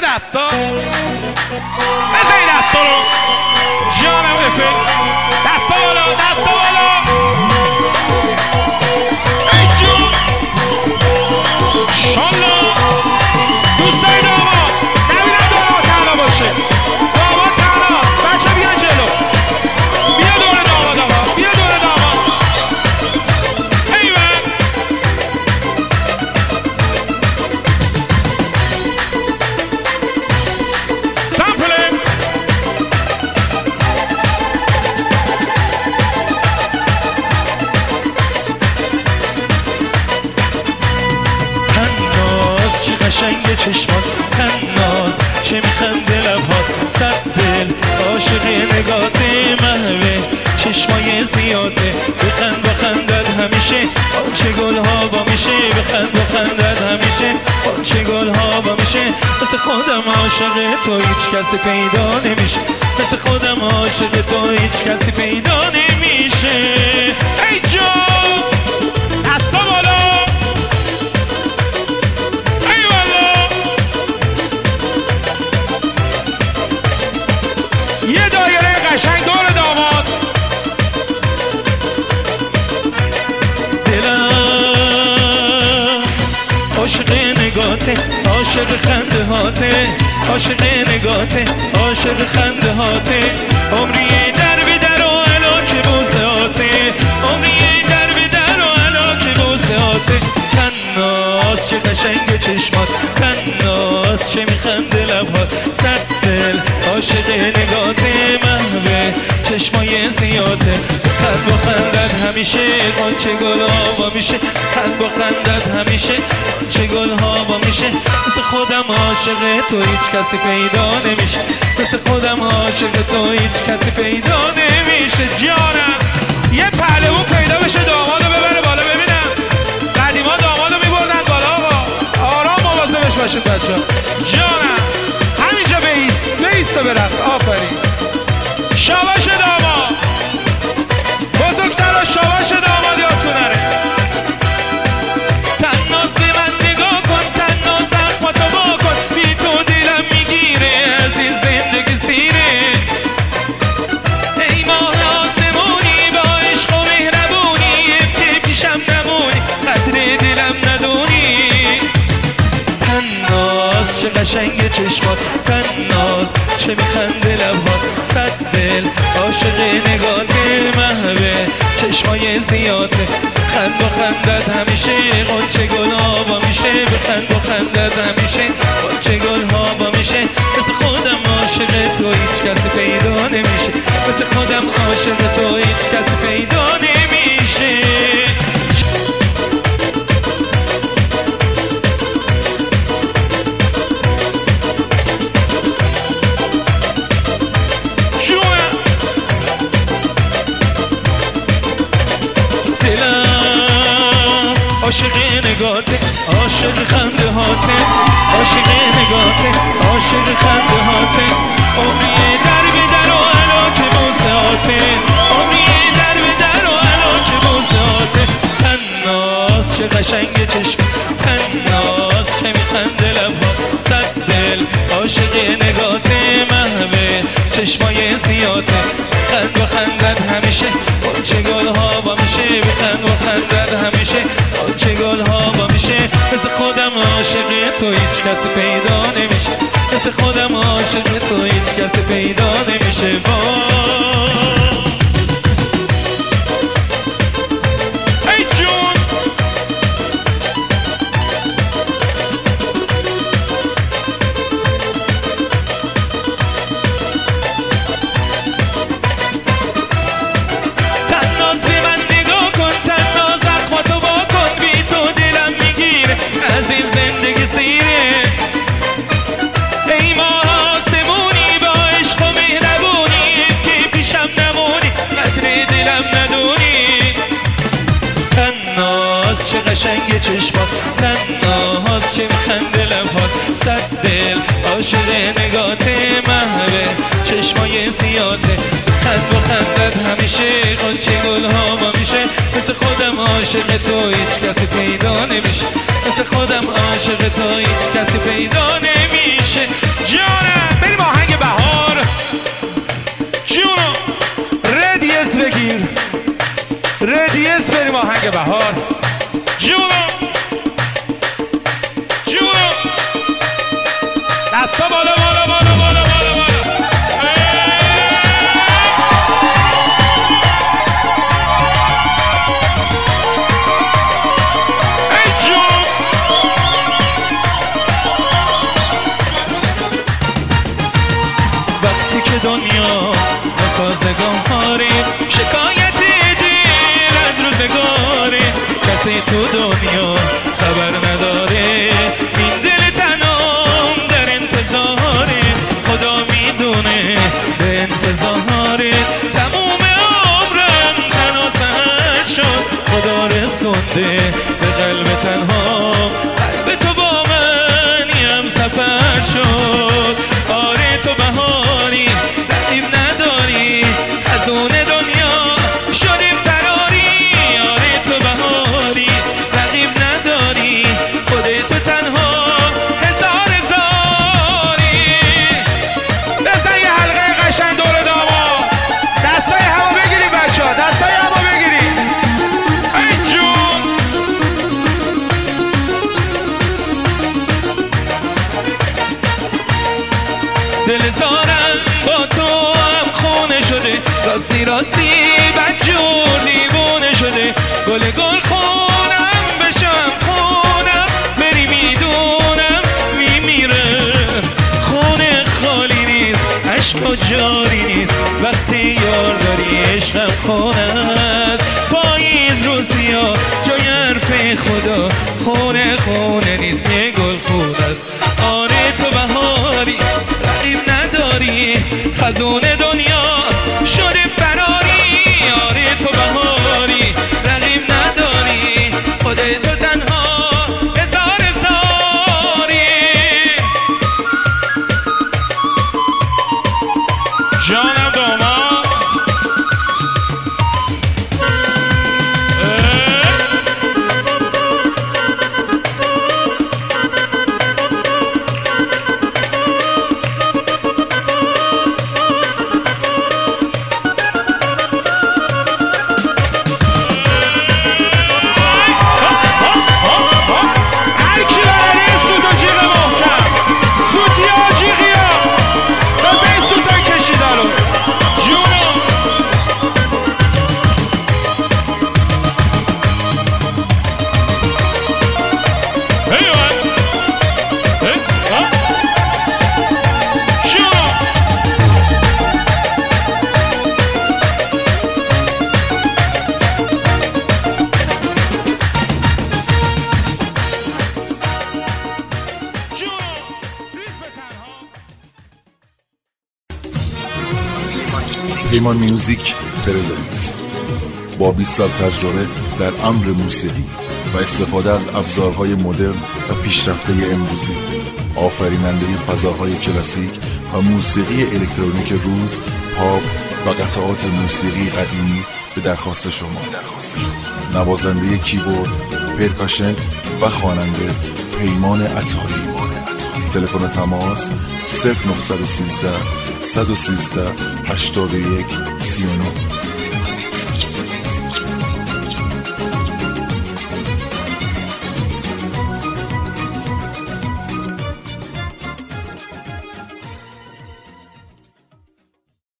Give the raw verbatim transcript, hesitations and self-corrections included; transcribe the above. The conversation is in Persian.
دستا بزنی دستا رو جانم افه دستا بالا دستا بالا ای جون شالا دوستای داماد نبینم داماد تنها باشه داماد تنها بچه بیان جلو بیا دور داماد آقا بیا دور داماد ای من سامپله تناز چه قشنگ چشمات تناز چه میخنده لبات صد دل عاشق نگات محوه چشمای زیاده بخند بخندد همیشه آنچه گلها با میشه بخند بخندد همیشه آنچه گلها با میشه مثل خودم عاشق تو هیچ کسی پیدا نمیشه مثل خودم عاشق تو هیچ کسی پیدا نمیشه ای جون دستا بالا ای والا یه دایره قشنگ دور داماد دلم عاشق نگاته عاشق خنده هاته عاشق نگاته عاشق خنده هاته عمری در به در و علاک بوسه هاته عمری در به در و علاک بوسه هاته تناز چه قشنگ چشمات تناز چه میخنده لبات صد دل عاشق نگات محوه چشمای زیاده خند و خندد همیشه آنچه گلها با میشه خند و خندد همیشه آنچه گلها با میشه مثل خودم عاشق تو هیچ کسی پیدا نمیشه مثل خودم عاشق تو هیچ کسی پیدا نمیشه جانم یه پهلوون پیدا بشه دامادو ببره بالا ببینم قدیما دامادو میبردن بالا آقا آرام مواظبش باشید بچه جانم همینجا بیست بیست تا برقص آفرین شاباش داماد بزرگتر شاباش داماد یادتون نره تناز به من نگاه کن تناز اخواتو با کن بی تو دلم میگیره از این زندگی سیره ای ماه آسمونی با عشق و مهربونی که پیشم نمونی قدر دلم ندونی تناز چه قشنگ چشمات تناز چه میخنده لبات صد دل عاشق نگات محوه چشمای زیاده خند و خندد همیشه قنچه گلها با میشه بخند و خندد همیشه قنچه گلها با میشه مثل خودم عاشق تو هیچ کسی پیدا نمیشه مثل خودم عاشق تو هیچ کسی پیدا نمیشه عاشق نگاته عاشق خنده هاته عاشق نگاته عاشق خنده هاته عمری در به در و علاک بوسه هاته عمری در به در و علاک بوسه هاته تناز چه قشنگ چشم تناز چه میخنده لبها صد دل عاشق نگاته محوه چشمای زیاده خند و خندد همیشه چه گلها با میشه بخند و خندد همیشه چه گلها با میشه مثل خودم عاشق تو هیچ کسی پیدا نمیشه مثل خودم عاشق تو هیچ کسی پیدا نمیشه ای جون تناز به من نگاه کن تناز اخواتو با کن بی تو دلم میگیره از این زندگی سیره ای ماه آسمونی با عشق و مهربونی که پیشم نمونی قدر دلم ندونی تناز چه قشنگ چشمات تناز چه میخنده لبات صد دل عاشق نگات محوه چشمای زیاده خند و خندد همیشه قنچه گلها با میشه مثل خودم عاشق تو هیچ کسی پیدا نمیشه مثل خودم عاشق تو هیچ کسی پیدا نمیشه دستا بالا بالا بالا بالا بالا بالا. ای جون وقتی که دنیا نسازگاریم شکایتی دیر از روزگاریم کسی تو دنیا خبر نداره این دل تنام در انتظاره خدا میدونه به انتظاره تموم عمرم تنها تنها شد خدا رسونده به قلب تنها قلب تو با منی هم سفر شد آره تو بهاری رقیب نداری خزون دنیا شدیم فراری آره تو بهاری رقیب نداری خودتو تنها هزار هزاری. بزن یه حلقه قشنگ دور داما دستای همو بگیری بچه ها دستای همو بگیری. ای جون دل زارم با تو هم خونه شده راستی راستی بدجور دیوونه شده گل گل خونم بشم خونم بری میدونم میمیره خونه خالی نیست عشق و جاری نیست وقتی یار داری عشقم خونه است پاییز روزیا جای حرف خدا خونه خونه نیست یه گل خونه است آره تو بهاری رقیب نداری خزون دنیا شده فراری آره تو بهاری رقیب نداری خودتو تنها هزار هزاری. جانم داما پیمان میوزیک پرزنت با بیست سال تجربه در امر موسیقی و استفاده از ابزارهای مدرن و پیشرفته امروزی، آفریننده فضاهای کلاسیک و موسیقی الکترونیک روز، پاپ و قطعات موسیقی قدیمی به درخواست شما. درخواست شما نوازنده کیبورد، پرکاشن و خواننده پیمان عطایی. تلفن تماس صفر نه یک سه صد و سیزده هشتاد و یک سی و نه.